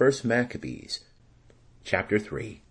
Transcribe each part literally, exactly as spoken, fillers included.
First Maccabees, chapter three.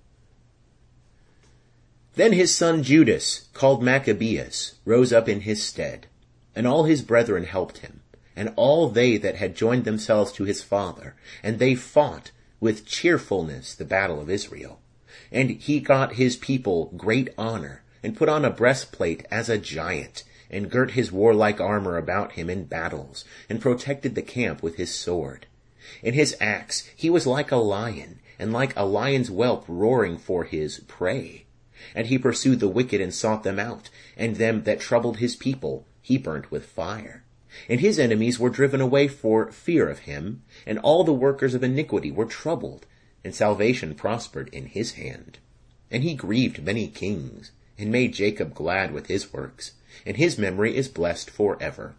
Then his son Judas, called Maccabeus, rose up in his stead, and all his brethren helped him, and all they that had joined themselves to his father, and they fought with cheerfulness the battle of Israel. And he got his people great honor, and put on a breastplate as a giant, and girt his warlike armor about him in battles, and protected the camp with his sword. In his axe he was like a lion, and like a lion's whelp roaring for his prey. And he pursued the wicked and sought them out, and them that troubled his people he burnt with fire. And his enemies were driven away for fear of him, and all the workers of iniquity were troubled, and salvation prospered in his hand. And he grieved many kings, and made Jacob glad with his works, and his memory is blessed for ever.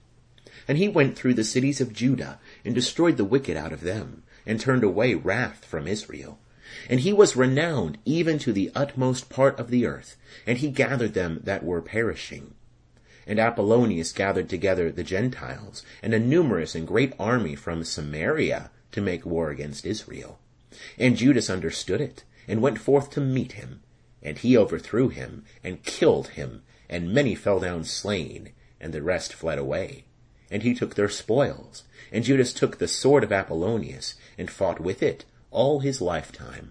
And he went through the cities of Judah, and destroyed the wicked out of them, and turned away wrath from Israel. And he was renowned even to the utmost part of the earth, and he gathered them that were perishing. And Apollonius gathered together the Gentiles, and a numerous and great army from Samaria, to make war against Israel. And Judas understood it, and went forth to meet him. And he overthrew him, and killed him, and many fell down slain, and the rest fled away. And he took their spoils. And Judas took the sword of Apollonius, and fought with it all his lifetime.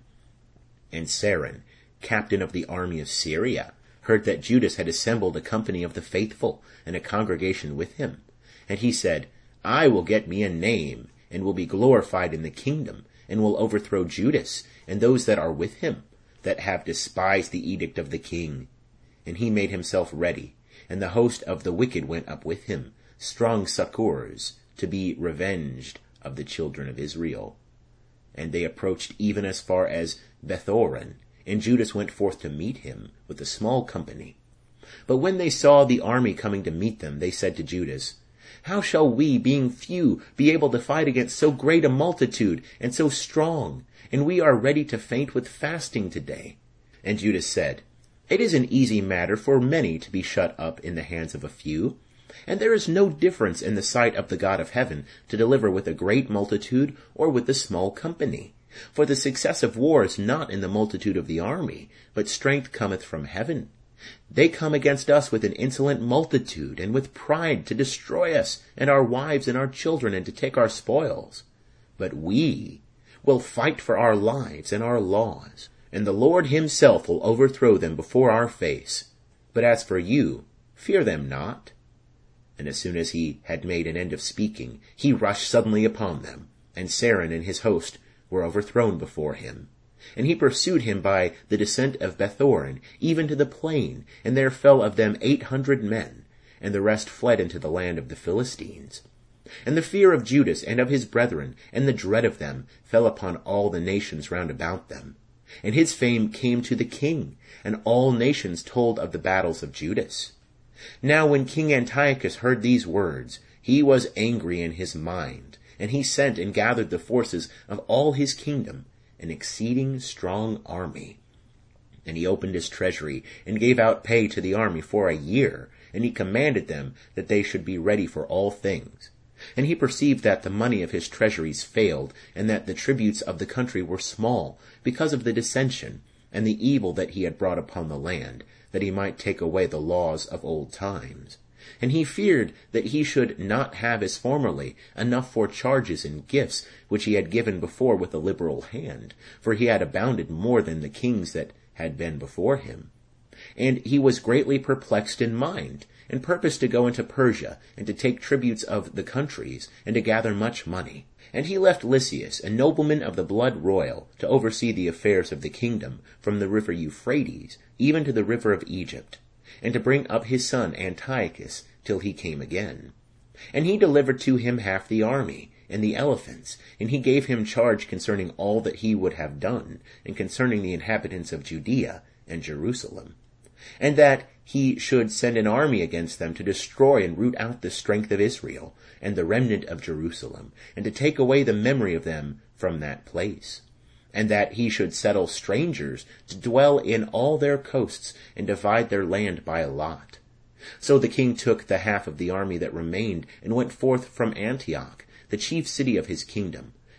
And Saran, captain of the army of Syria, heard that Judas had assembled a company of the faithful, and a congregation with him. And he said, I will get me a name, and will be glorified in the kingdom, and will overthrow Judas, and those that are with him, that have despised the edict of the king. And he made himself ready, and the host of the wicked went up with him, strong succours, to be revenged of the children of Israel. And they approached even as far as Bethoron, and Judas went forth to meet him with a small company. But when they saw the army coming to meet them, they said to Judas, How shall we, being few, be able to fight against so great a multitude, and so strong? And we are ready to faint with fasting today. And Judas said, It is an easy matter for many to be shut up in the hands of a few. And there is no difference in the sight of the God of heaven to deliver with a great multitude or with a small company. For the success of war is not in the multitude of the army, but strength cometh from heaven. They come against us with an insolent multitude, and with pride to destroy us, and our wives and our children, and to take our spoils. But we will fight for our lives and our laws, and the Lord himself will overthrow them before our face. But as for you, fear them not. And as soon as he had made an end of speaking, he rushed suddenly upon them, and Saran and his host were overthrown before him. And he pursued him by the descent of Bethoron, even to the plain, and there fell of them eight hundred men, and the rest fled into the land of the Philistines. And the fear of Judas and of his brethren, and the dread of them, fell upon all the nations round about them. And his fame came to the king, and all nations told of the battles of Judas. Now when King Antiochus heard these words, he was angry in his mind, and he sent and gathered the forces of all his kingdom, an exceeding strong army. And he opened his treasury, and gave out pay to the army for a year, and he commanded them that they should be ready for all things. And he perceived that the money of his treasuries failed, and that the tributes of the country were small, because of the dissension, and the evil that he had brought upon the land, that he might take away the laws of old times. And he feared that he should not have as formerly enough for charges and gifts, which he had given before with a liberal hand, for he had abounded more than the kings that had been before him. And he was greatly perplexed in mind, and purposed to go into Persia, and to take tributes of the countries, and to gather much money. And he left Lysias, a nobleman of the blood royal, to oversee the affairs of the kingdom, from the river Euphrates, even to the river of Egypt, and to bring up his son Antiochus, till he came again. And he delivered to him half the army, and the elephants, and he gave him charge concerning all that he would have done, and concerning the inhabitants of Judea and Jerusalem, and that he should send an army against them to destroy and root out the strength of Israel, and the remnant of Jerusalem, and to take away the memory of them from that place, and that he should settle strangers to dwell in all their coasts, and divide their land by a lot. So the king took the half of the army that remained, and went forth from Antioch, the chief city of his kingdom,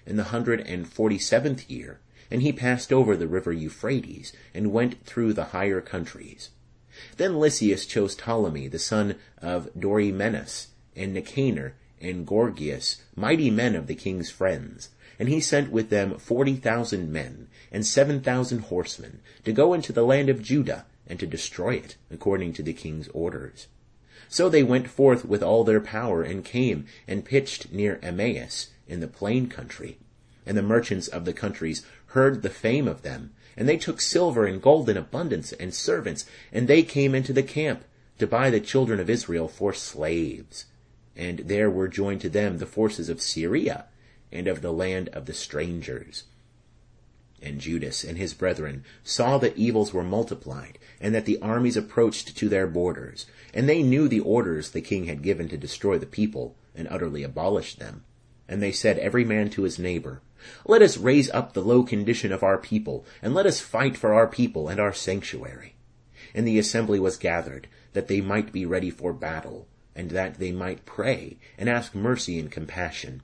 in the hundred and forty-seventh year, and he passed over the river Euphrates, and went through the higher countries. Then Lysias chose Ptolemy, the son of Dorymenes, and Nicanor, and Gorgias, mighty men of the king's friends, and he sent with them forty thousand men, and seven thousand horsemen, to go into the land of Judah, and to destroy it, according to the king's orders. So they went forth with all their power, and came, and pitched near Emmaus, in the plain country. And the merchants of the countries heard the fame of them, and they took silver and gold in abundance, and servants, and they came into the camp, to buy the children of Israel for slaves. And there were joined to them the forces of Syria, and of the land of the strangers. And Judas and his brethren saw that evils were multiplied, and that the armies approached to their borders, and they knew the orders the king had given to destroy the people, and utterly abolish them. And they said every man to his neighbor, Let us raise up the low condition of our people, and let us fight for our people and our sanctuary. And the assembly was gathered, that they might be ready for battle, and that they might pray, and ask mercy and compassion.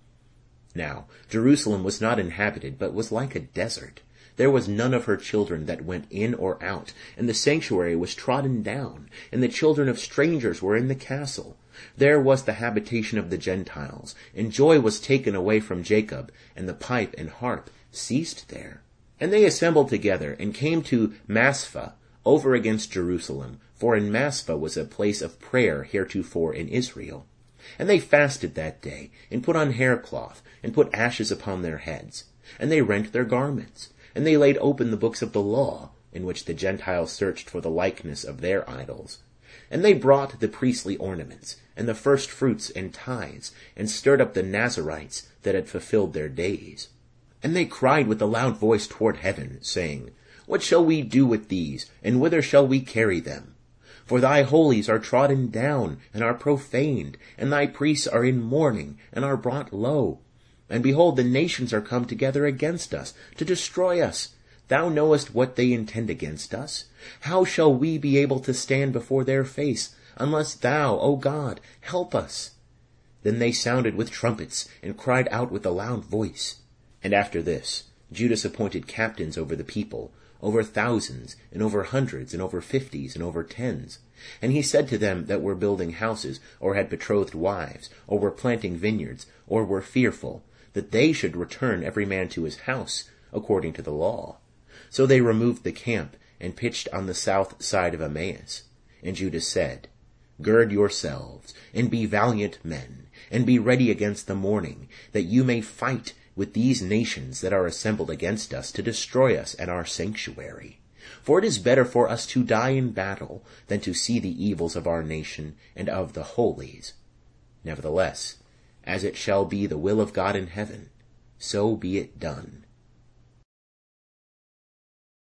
Now Jerusalem was not inhabited, but was like a desert. There was none of her children that went in or out, and the sanctuary was trodden down, and the children of strangers were in the castle. There was the habitation of the Gentiles, and joy was taken away from Jacob, and the pipe and harp ceased there. And they assembled together, and came to Maspha, over against Jerusalem, for in Maspha was a place of prayer heretofore in Israel. And they fasted that day, and put on haircloth, and put ashes upon their heads. And they rent their garments, and they laid open the books of the law, in which the Gentiles searched for the likeness of their idols. And they brought the priestly ornaments, and the first fruits and tithes, and stirred up the Nazarites that had fulfilled their days. And they cried with a loud voice toward heaven, saying, What shall we do with these, and whither shall we carry them? For thy holies are trodden down, and are profaned, and thy priests are in mourning, and are brought low. And behold, the nations are come together against us, to destroy us. Thou knowest what they intend against us. How shall we be able to stand before their face, unless thou, O God, help us? Then they sounded with trumpets, and cried out with a loud voice. And after this, Judas appointed captains over the people, over thousands, and over hundreds, and over fifties, and over tens. And he said to them that were building houses, or had betrothed wives, or were planting vineyards, or were fearful, that they should return every man to his house, according to the law. So they removed the camp, and pitched on the south side of Emmaus. And Judas said, Gird yourselves, and be valiant men, and be ready against the morning, that you may fight with these nations that are assembled against us to destroy us and our sanctuary. For it is better for us to die in battle than to see the evils of our nation and of the holies. Nevertheless, as it shall be the will of God in heaven, so be it done.